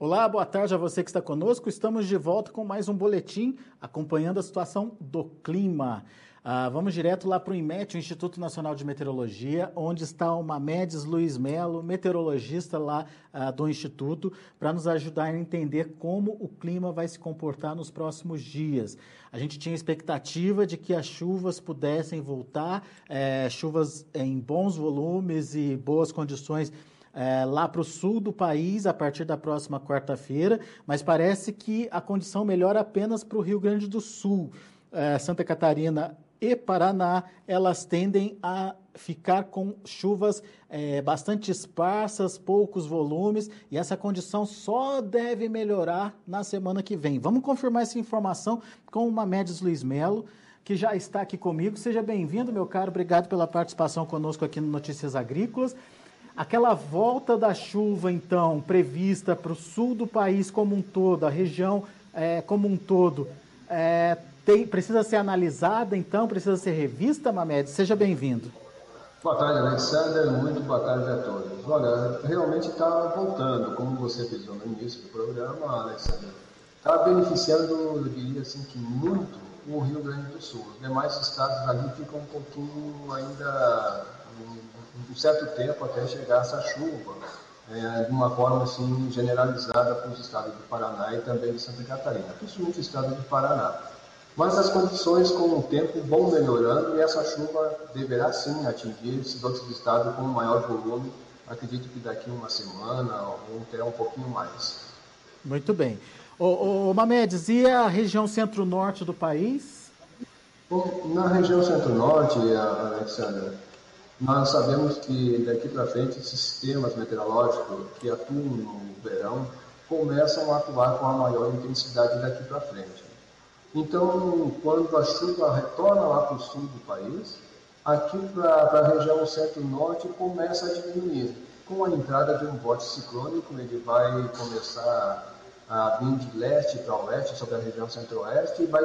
Olá, boa tarde a você que está conosco. Estamos de volta com mais um boletim acompanhando a situação do clima. Vamos direto lá para o INMET, o Instituto Nacional de Meteorologia, onde está o Mamedes Luiz Melo, meteorologista lá do Instituto, para nos ajudar a entender como o clima vai se comportar nos próximos dias. A gente tinha expectativa de que as chuvas pudessem voltar, chuvas em bons volumes e boas condições lá para o sul do país a partir da próxima quarta-feira, mas parece que a condição melhora apenas para o Rio Grande do Sul. Santa Catarina e Paraná, elas tendem a ficar com chuvas bastante esparsas, poucos volumes, e essa condição só deve melhorar na semana que vem. Vamos confirmar essa informação com o Mamedes Luiz Melo, que já está aqui comigo. Seja bem-vindo, meu caro, obrigado pela participação conosco aqui no Notícias Agrícolas. Aquela volta da chuva, então, prevista para o sul do país como um todo, a região como um todo, precisa ser analisada, então, precisa ser revista, Mamedes? Seja bem-vindo. Boa tarde, Alexander. Muito boa tarde a todos. Olha, realmente está voltando, como você fez no início do programa, Alexander. Está beneficiando, eu diria assim, que muito o Rio Grande do Sul. Os demais estados ali ficam um pouquinho ainda, um certo tempo até chegar essa chuva, de uma forma assim generalizada para os estados do Paraná e também de Santa Catarina, principalmente o estado do Paraná. Mas as condições com o tempo vão melhorando e essa chuva deverá sim atingir esses outros estados com maior volume. Acredito que daqui uma semana ou até um pouquinho mais. Muito bem. Mamedes, e a região centro-norte do país? Bom, na região centro-norte, Alexandre, nós sabemos que daqui para frente esses sistemas meteorológicos que atuam no verão começam a atuar com a maior intensidade daqui para frente. Então, quando a chuva retorna lá para o sul do país, aqui para a região centro-norte começa a diminuir. Com a entrada de um vórtice ciclônico, ele vai começar a vir de leste para oeste sobre a região centro-oeste e vai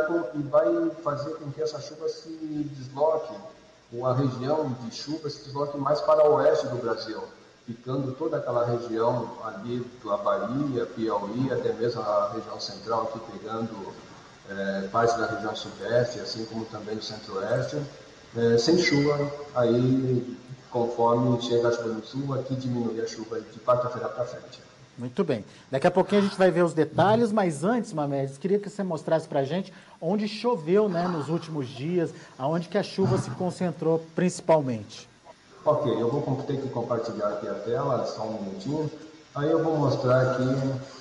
fazer com que essa chuva se desloque, ou a região de chuva se desloque mais para o oeste do Brasil, ficando toda aquela região ali da Bahia, Piauí, até mesmo a região central aqui pegando parte da região sudeste, assim como também do centro-oeste, sem chuva, aí conforme chega a chuva no sul, aqui diminui a chuva de quarta-feira para frente. Muito bem. Daqui a pouquinho a gente vai ver os detalhes, mas antes, Mamedes, queria que você mostrasse para a gente onde choveu, né, nos últimos dias, aonde que a chuva se concentrou principalmente. Ok, eu vou ter que compartilhar aqui a tela, só um minutinho. Aí eu vou mostrar aqui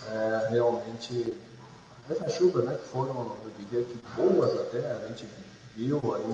realmente essas chuvas, né, que foram, eu diria que boas até, a gente viu aí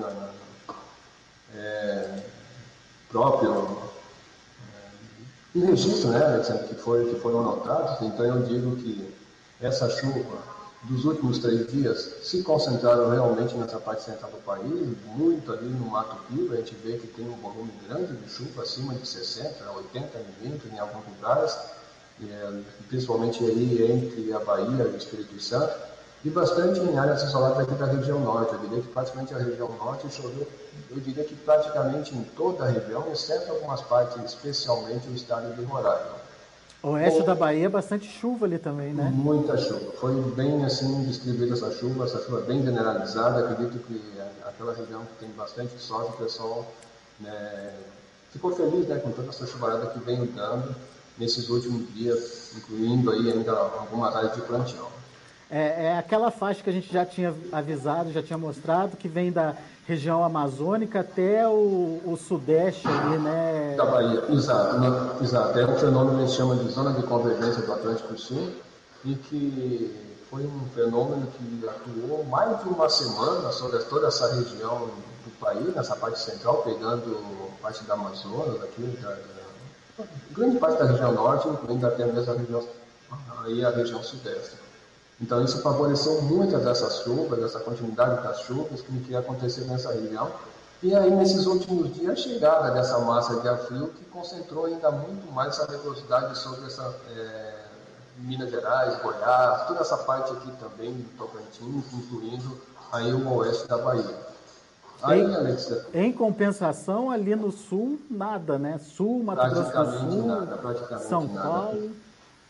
próprio em registro, né, Alexandre, que foram anotados. Então eu digo que essa chuva dos últimos 3 dias se concentraram realmente nessa parte central do país, muito ali no Mato Piba. A gente vê que tem um volume grande de chuva, acima de 60, 80 milímetros em alguns lugares, principalmente aí entre a Bahia e o Espírito Santo, e bastante em áreas isoladas aqui da região norte. Eu diria que praticamente a região norte choveu, eu diria que praticamente em toda a região, exceto algumas partes, especialmente o estado de Roraima. Oeste da Bahia, bastante chuva ali também, né? Muita chuva. Foi bem assim distribuída essa chuva bem generalizada. Acredito que aquela região que tem bastante sorte, o pessoal ficou feliz, né, com toda essa chuvarada que vem dando nesses últimos dias, incluindo aí ainda algumas áreas de plantio. É aquela faixa que a gente já tinha avisado, já tinha mostrado, que vem da região amazônica até o sudeste ali, né? Da Bahia, exato. É um fenômeno que a gente chama de zona de convergência do Atlântico Sul, e que foi um fenômeno que atuou mais de uma semana sobre toda essa região do país, nessa parte central, pegando parte da Amazonas, aqui, grande parte da região norte, incluindo até mesmo a região sudeste. Então isso favoreceu muitas dessas chuvas, dessa continuidade das chuvas que ia acontecer nessa região. E aí nesses últimos dias a chegada dessa massa de ar frio que concentrou ainda muito mais essa nebulosidade sobre Minas Gerais, Goiás, toda essa parte aqui também do Tocantins, incluindo aí o oeste da Bahia. Aí, Alex, em compensação, ali no sul, nada, né? Sul, Mato Grosso do Sul, praticamente São nada. Paulo.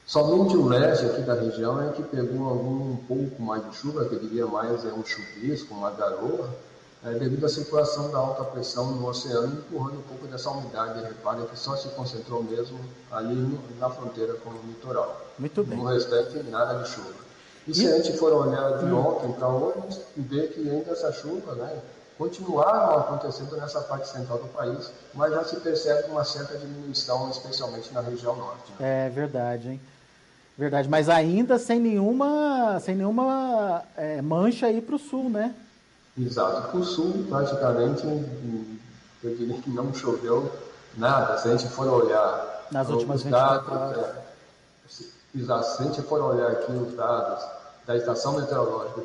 Somente o leste aqui da região é que pegou um pouco mais de chuva, que eu diria mais é um chuvisco, uma garoa, devido à circulação da alta pressão no oceano, empurrando um pouco dessa umidade. Repare que só se concentrou mesmo ali na fronteira com o litoral. Muito bem. No restante, nada de chuva. E se a gente for olhar de ontem para hoje, vê que ainda essa chuva, né, continuaram acontecendo nessa parte central do país, mas já se percebe uma certa diminuição, especialmente na região norte. É verdade, hein? Verdade, mas ainda sem nenhuma mancha aí para o sul, né? Exato. Para o sul, praticamente, eu diria que não choveu nada. Se a gente for olhar Nas últimas os 24 dados, horas. exato, se a gente for olhar aqui os dados da estação meteorológica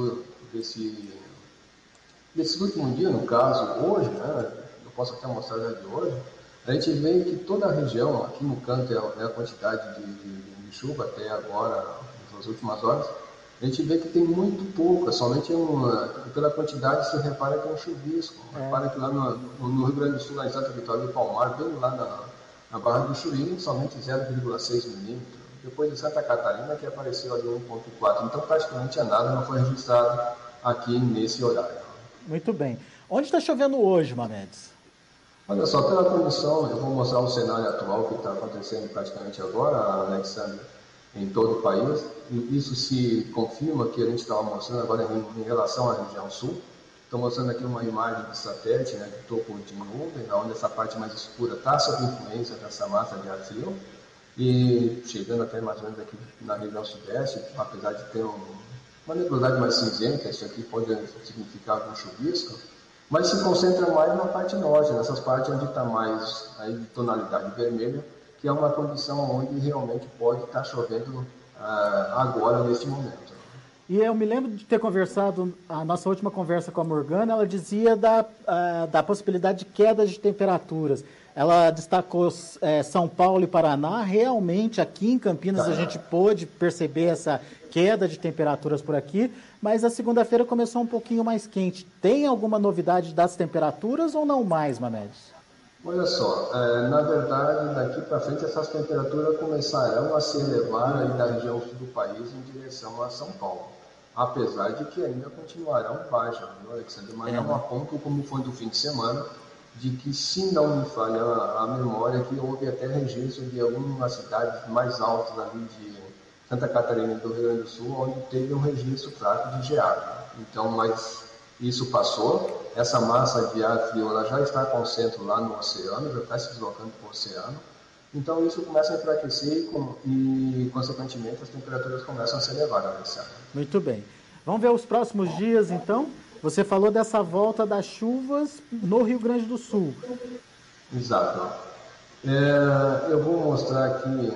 desse último dia, no caso, hoje, né, eu posso até mostrar já de hoje, a gente vê que toda a região, aqui no canto é a quantidade de chuva até agora, nas últimas horas, a gente vê que tem muito pouca, somente pela quantidade se repara que é um chuvisco. Repara que lá no Rio Grande do Sul, na Santa Vitória do Palmar, bem lá na Barra do Chuí, somente 0,6 milímetros. Depois de Santa Catarina, que apareceu ali 1,4. Então, praticamente nada não foi registrado aqui nesse horário. Muito bem. Onde está chovendo hoje, Mamedes? Olha só, pela condição, eu vou mostrar o cenário atual que está acontecendo praticamente agora, Alexandre, em todo o país. E isso se confirma que a gente estava mostrando agora em relação à região sul. Estou mostrando aqui uma imagem de satélite, né, de topo de nuvem, onde essa parte mais escura está sob influência dessa massa de ar frio. E chegando até mais ou menos aqui na região sudeste, apesar de ter uma nebulosidade mais cinzenta, isso aqui pode significar algum chuvisco, mas se concentra mais na parte norte, nessas partes onde está mais aí de tonalidade vermelha, que é uma condição onde realmente pode estar chovendo agora, neste momento. E eu me lembro de ter conversado, a nossa última conversa com a Morgana, ela dizia da possibilidade de queda de temperaturas. Ela destacou São Paulo e Paraná. Realmente, aqui em Campinas, a gente pôde perceber essa queda de temperaturas por aqui, mas a segunda-feira começou um pouquinho mais quente. Tem alguma novidade das temperaturas ou não mais, Mamedes? Olha só, na verdade, daqui para frente essas temperaturas começarão a se elevar aí da região sul do país em direção a São Paulo. Apesar de que ainda continuarão baixas, viu, Alexandre? Mas não a ponto como foi do fim de semana, de que, se não me falha a memória, que houve até registro de algumas cidades mais altas ali de Santa Catarina e do Rio Grande do Sul, onde teve um registro fraco de geada. Então, mas isso passou, essa massa de ar frio ela já está com centro lá no oceano, já está se deslocando para o oceano. Então, isso começa a enfraquecer e, consequentemente, as temperaturas começam a se elevar, Alexandre. Muito bem. Vamos ver os próximos dias, então? Você falou dessa volta das chuvas no Rio Grande do Sul. Exato. Eu vou mostrar aqui,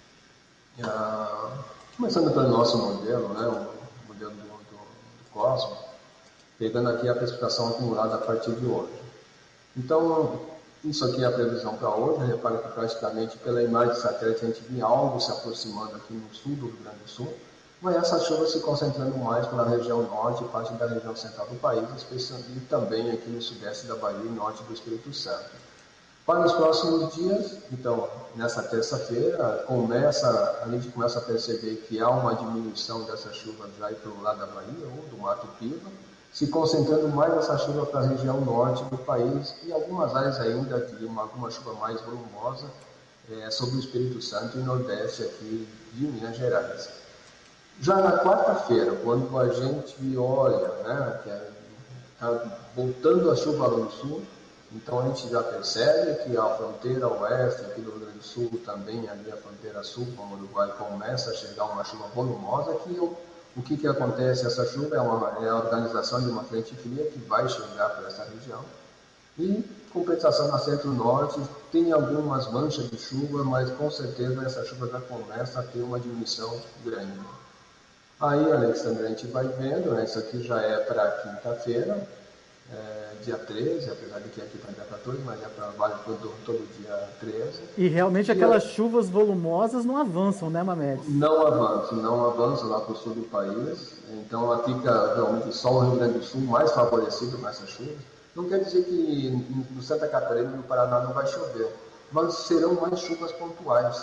começando pelo nosso modelo, né, o modelo do Cosmo, pegando aqui a precipitação acumulada a partir de hoje. Então, isso aqui é a previsão para hoje. Repara que praticamente pela imagem de satélite a gente vê algo se aproximando aqui no sul do Rio Grande do Sul, mas essa chuva se concentrando mais pela região norte e parte da região central do país, especialmente também aqui no sudeste da Bahia e norte do Espírito Santo. Para os próximos dias, então, nessa terça-feira, a gente começa a perceber que há uma diminuição dessa chuva já pelo lado da Bahia ou do Mato Piba, se concentrando mais essa chuva para a região norte do país e algumas áreas ainda de alguma chuva mais volumosa sobre o Espírito Santo e nordeste aqui de Minas Gerais. Já na quarta-feira, quando a gente olha, né, que está voltando a chuva lá no sul, então a gente já percebe que a fronteira oeste aqui do Rio Grande do Sul, também ali a fronteira sul com o Uruguai, começa a chegar uma chuva volumosa, o que acontece? Essa chuva é a organização de uma frente fria que vai chegar para essa região. E compensação na centro-norte, tem algumas manchas de chuva, mas com certeza essa chuva já começa a ter uma diminuição grande. Aí, Alexandre, a gente vai vendo, né? Isso aqui já é para quinta-feira, dia 13, apesar de que aqui está dia 14, mas vale todo dia 13. E realmente aquelas chuvas volumosas não avançam, né, Mamedes? Não avançam lá para o sul do país. Então, lá fica realmente só o Rio Grande do Sul mais favorecido com essas chuvas. Não quer dizer que no Santa Catarina e no Paraná não vai chover, mas serão mais chuvas pontuais.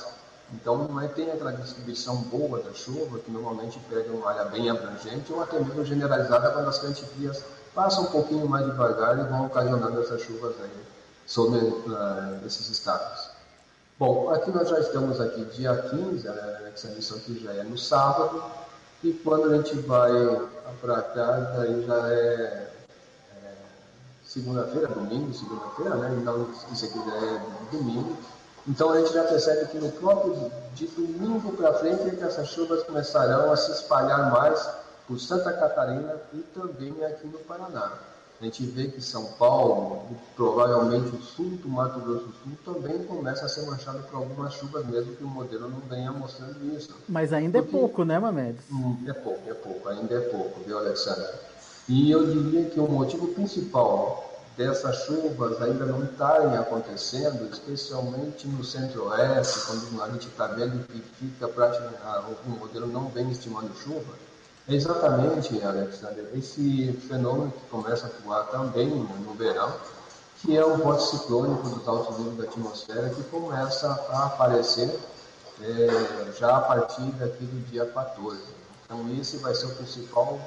Então, não tem aquela distribuição boa da chuva, que normalmente pega uma área bem abrangente, ou até mesmo generalizada, quando as frentes frias passam um pouquinho mais devagar e vão ocasionando essas chuvas aí sobre esses estados. Bom, aqui nós já estamos aqui dia 15, essa missão aqui já é no sábado, e quando a gente vai para cá, daí já é segunda-feira, domingo, segunda-feira, né? Então, isso aqui já é domingo. Então a gente já percebe que no próprio de domingo para frente é que essas chuvas começarão a se espalhar mais por Santa Catarina e também aqui no Paraná. A gente vê que São Paulo, provavelmente o sul do Mato Grosso do Sul, também começa a ser manchado por algumas chuvas, mesmo que o modelo não venha mostrando isso. Mas ainda é pouco, né, Mamedes? É pouco, ainda é pouco, viu, Alexandre? E eu diria que o motivo principal dessas chuvas ainda não estarem acontecendo, especialmente no centro-oeste, quando a gente está vendo que fica praticamente, o modelo não vem estimando chuva, é exatamente, Alexander, esse fenômeno que começa a atuar também no verão, que é o vórtice ciclônico dos altos níveis da atmosfera, que começa a aparecer já a partir daqui do dia 14. Então, esse vai ser o principal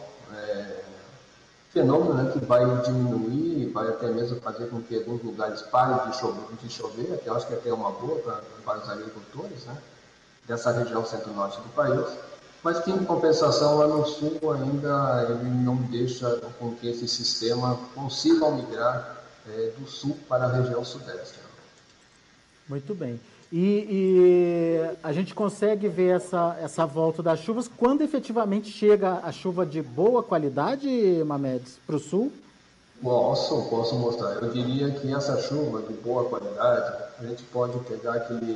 fenômeno, né, que vai diminuir, vai até mesmo fazer com que alguns lugares parem de chover, que eu acho que até é uma boa para os agricultores, né, dessa região centro-norte do país, mas que em compensação lá no sul ainda ele não deixa com que esse sistema consiga migrar do sul para a região sudeste. Muito bem. E a gente consegue ver essa volta das chuvas quando efetivamente chega a chuva de boa qualidade, Mamedes, para o sul? Posso mostrar. Eu diria que essa chuva de boa qualidade, a gente pode pegar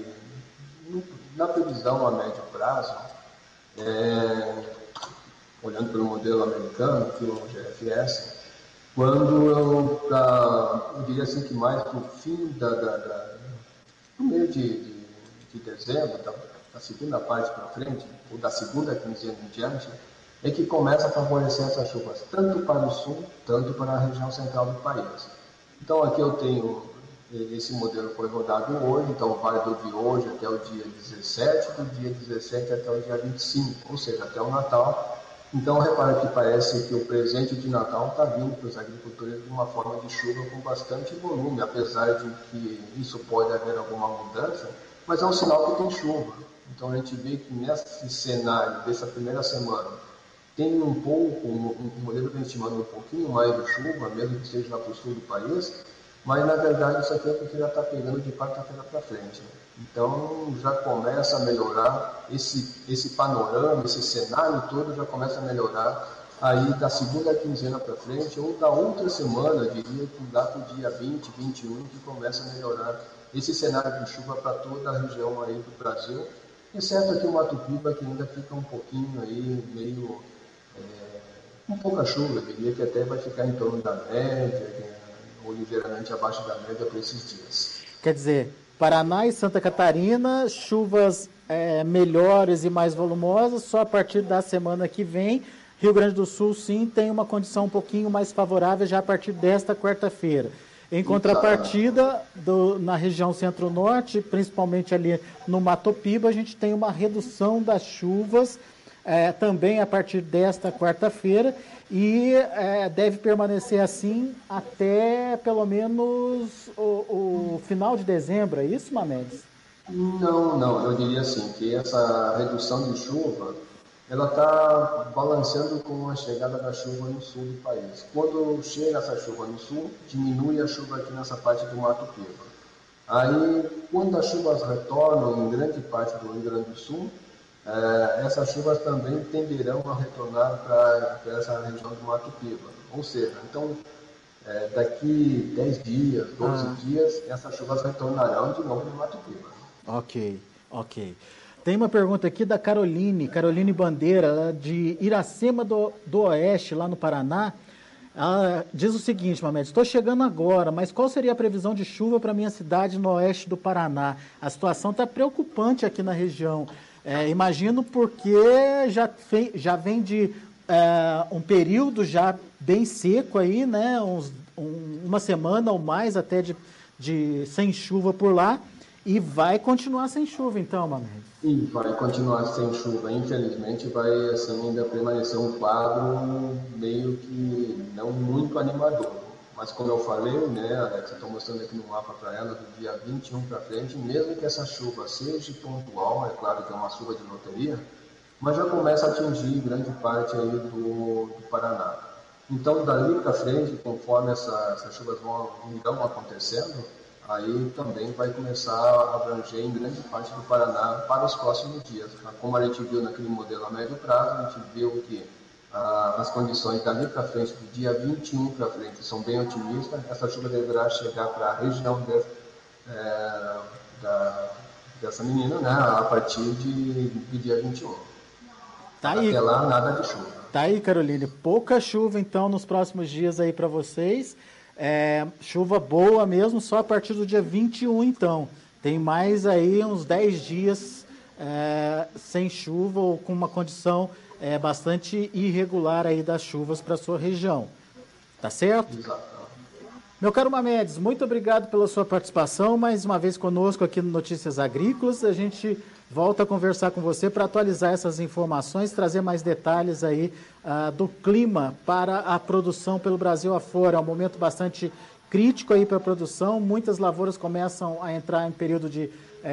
na previsão a médio prazo, olhando pelo modelo americano, que é o GFS, quando eu diria assim que mais para o fim no meio de dezembro, da segunda parte para frente, ou da segunda quinzena em diante, é que começa a favorecer essas chuvas, tanto para o sul, tanto para a região central do país. Então aqui eu tenho, esse modelo foi rodado hoje, então válido de hoje até o dia 17, do dia 17 até o dia 25, ou seja, até o Natal. Então repara que parece que o presente de Natal está vindo para os agricultores de uma forma de chuva com bastante volume, apesar de que isso pode haver alguma mudança, mas é um sinal que tem chuva. Então a gente vê que nesse cenário dessa primeira semana tem um pouco, o modelo vem estimando um pouquinho mais de chuva, mesmo que seja lá para o sul do país, mas na verdade isso aqui é porque já está pegando de quarta-feira para frente. Então já começa a melhorar esse panorama, esse cenário todo já começa a melhorar aí da segunda quinzena para frente, ou da outra semana, eu diria que lá para o dia 20, 21, que começa a melhorar esse cenário de chuva para toda a região aí do Brasil, exceto aqui o Mato Piba, que ainda fica um pouquinho aí, meio com pouca chuva, eu diria que até vai ficar em torno da média, ou ligeiramente abaixo da média para esses dias. Quer dizer, Paraná e Santa Catarina, chuvas melhores e mais volumosas só a partir da semana que vem. Rio Grande do Sul, sim, tem uma condição um pouquinho mais favorável já a partir desta quarta-feira. Em contrapartida, na região centro-norte, principalmente ali no Mato Piba, a gente tem uma redução das chuvas também a partir desta quarta-feira e deve permanecer assim até pelo menos o final de dezembro. É isso, Mamedes? Não, eu diria assim, que essa redução de chuva ela está balanceando com a chegada da chuva no sul do país. Quando chega essa chuva no sul, diminui a chuva aqui nessa parte do Mato Piba. Aí, quando as chuvas retornam em grande parte do Rio Grande do Sul, essas chuvas também tenderão a retornar para essa região do Mato Piba. Ou seja, então, daqui 10 dias, 12 dias, essas chuvas retornarão de novo no Mato Piba. Ok. Tem uma pergunta aqui da Caroline Bandeira, de Iracema do Oeste, lá no Paraná. Ela diz o seguinte, Mamedes: estou chegando agora, mas qual seria a previsão de chuva para a minha cidade no oeste do Paraná? A situação está preocupante aqui na região. Imagino porque já vem de um período já bem seco aí, né? Uma semana ou mais até de sem chuva por lá. E vai continuar sem chuva, então, Mamedes? E vai continuar sem chuva. Infelizmente, vai assim, ainda permanecer um quadro meio que não muito animador. Mas como eu falei, né, Alex, eu estou mostrando aqui no mapa para ela, do dia 21 para frente, mesmo que essa chuva seja pontual, é claro que é uma chuva de loteria, mas já começa a atingir grande parte aí do Paraná. Então, dali para frente, conforme essas chuvas vão acontecendo, aí também vai começar a abranger em grande parte do Paraná para os próximos dias. Como a gente viu naquele modelo a médio prazo, a gente viu que as condições dali para frente, do dia 21 para frente, são bem otimistas. Essa chuva deverá chegar para a região dessa menina, né, a partir do dia 21. Tá aí. Até lá, nada de chuva. Tá aí, Caroline. Pouca chuva, então, nos próximos dias aí para vocês. Chuva boa mesmo, só a partir do dia 21, então. Tem mais aí uns 10 dias sem chuva ou com uma condição bastante irregular aí das chuvas para a sua região. Tá certo? Exato. Meu caro Mamedes, muito obrigado pela sua participação, mais uma vez conosco aqui no Notícias Agrícolas. A gente volta a conversar com você para atualizar essas informações, trazer mais detalhes aí do clima para a produção pelo Brasil afora. É um momento bastante crítico aí para a produção, muitas lavouras começam a entrar em período de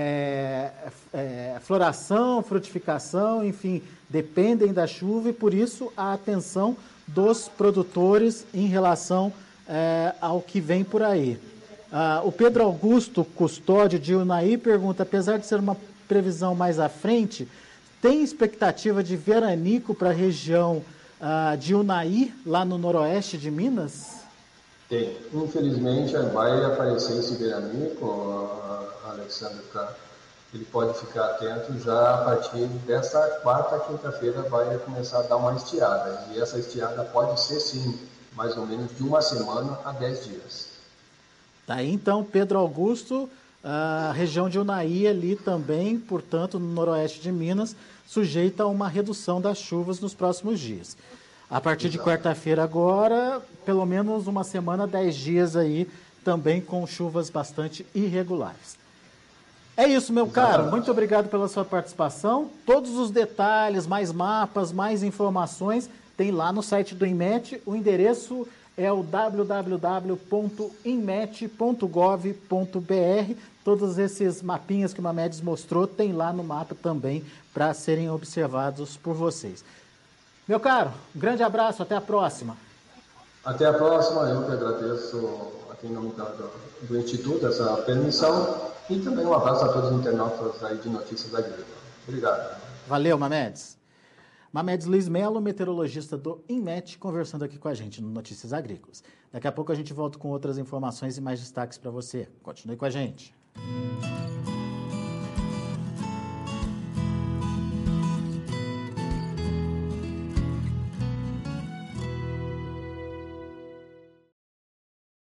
floração, frutificação, enfim, dependem da chuva e por isso a atenção dos produtores em relação ao que vem por aí. O Pedro Augusto Custódio de Unaí pergunta, apesar de ser uma previsão mais à frente, tem expectativa de veranico para a região de Unaí, lá no noroeste de Minas? Tem. Infelizmente, vai aparecer esse veranico, Alexandre, ele pode ficar atento já a partir dessa quarta, quinta-feira vai começar a dar uma estiada. E essa estiada pode ser, sim, mais ou menos de uma semana a 10 dias. Tá aí, então, Pedro Augusto, a região de Unaí ali também, portanto, no noroeste de Minas, sujeita a uma redução das chuvas nos próximos dias. A partir de quarta-feira agora, pelo menos uma semana, 10 dias aí, também com chuvas bastante irregulares. É isso, meu caro. Muito obrigado pela sua participação. Todos os detalhes, mais mapas, mais informações, tem lá no site do INMET. O endereço é o www.inmet.gov.br. Todos esses mapinhas que o Mamedes mostrou tem lá no mapa também para serem observados por vocês. Meu caro, um grande abraço, até a próxima. Até a próxima, eu que agradeço aqui em nome do Instituto essa permissão e também um abraço a todos os internautas aí de Notícias Agrícolas. Obrigado. Valeu, Mamedes. Mamedes Luiz Melo, meteorologista do INMET, conversando aqui com a gente no Notícias Agrícolas. Daqui a pouco a gente volta com outras informações e mais destaques para você. Continue com a gente.